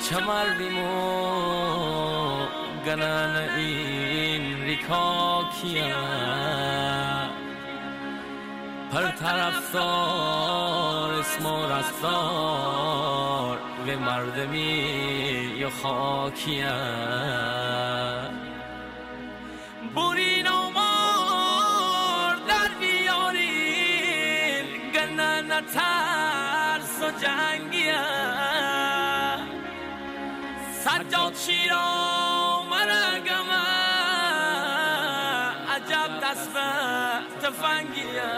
چمرلیمو گنن این ریکا کیا پر طرفدار اسم و رفتار و مردمی یا خاکیه بورین و مار در بیارین گنن ترس و جنگیه سجاد شیرا مرگمه عجب دست به تفنگیه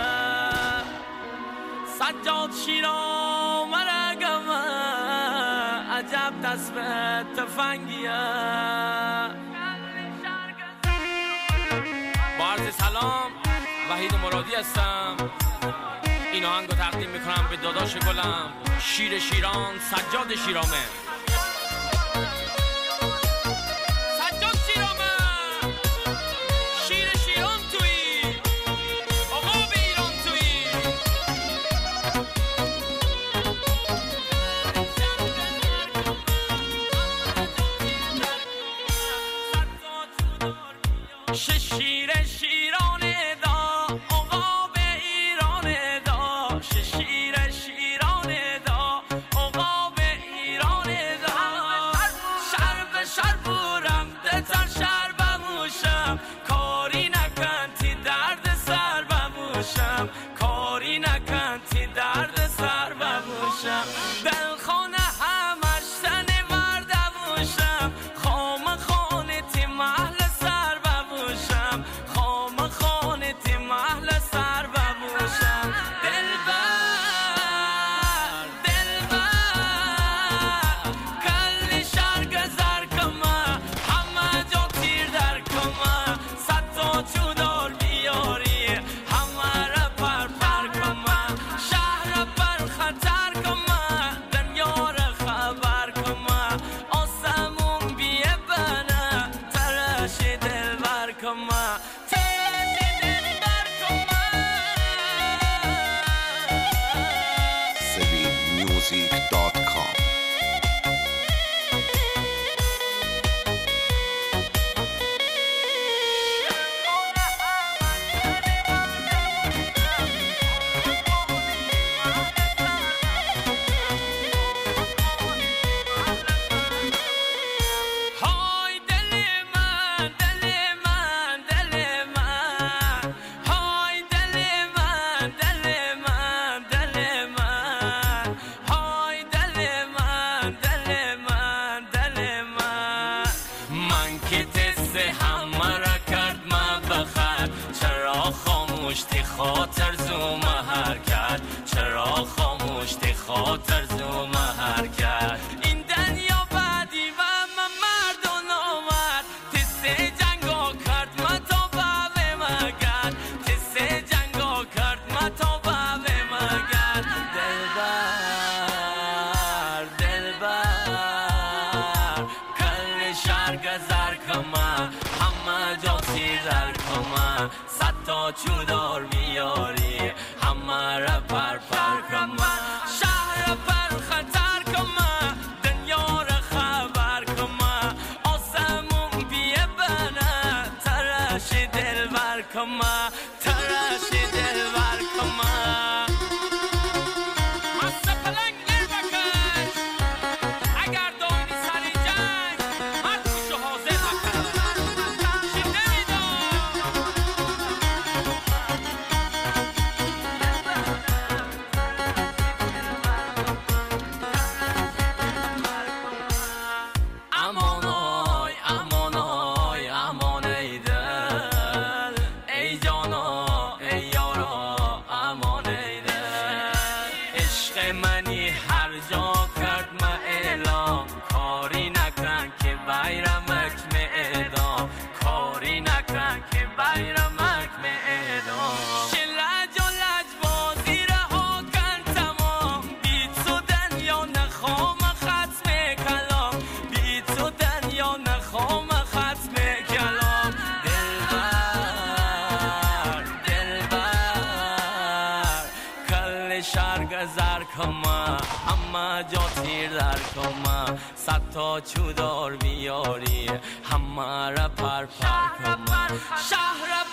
سجاد شیرا مرگمه عجب دست به تفنگیه با عرض سلام وحید مرادی هستم. این آهنگو تقدیم میکنم به داداش گلم شیر شیران سجاد شیرامه. شیر شیران دا عقاب ایران دا شیر شیران دا عقاب ایران دا شرب شربورم دتر شرب موشم کاری نکن تی درد سر بموشم کاری نکن تی درد سر بموشم دلخانه همش تن مرد موشم خام خانه تی محل خام خانه تی محل سر بموشم دلبر دلبر کل شهر گذر کما همه جا تیر در کما صد تا چودار بیاری همه را پر پر کما شهر پر خطر کما دنیا را خبر کما آسمون بیه بنا ترش دلبر کما SevinMusic.com خاموشتی خاطر زوم هر کرد چرا خاموشتی خاطر زوم هر کرد این دنیا بعدی و من مرد و نامرد تسته جنگا کرد متا بابه مگرد تسته جنگا کرد متا بابه مگرد دلبر دلبر کل شهر گذر کما همه جا تیر در کما تا چودار میاری همه را پر پر کما شهر پر خطر کما دنیا را خبر کما آسمون بیه بنا ترش دلبر کما ترش دلبر کما منی هر جا کرد ما اعلام کاری نکن که بیرمک می اعدام کاری نکن که بیرمک می اعدام شلج و لجبازی رها کن تمام بی تو دنیا نخوام ختم کلام بی تو دنیا نخوام ختم کلام دلبر دلبر کل شهر گذر کما اما جا تیر در کما صد تا چودار بیاری همه را پر پر کن شهر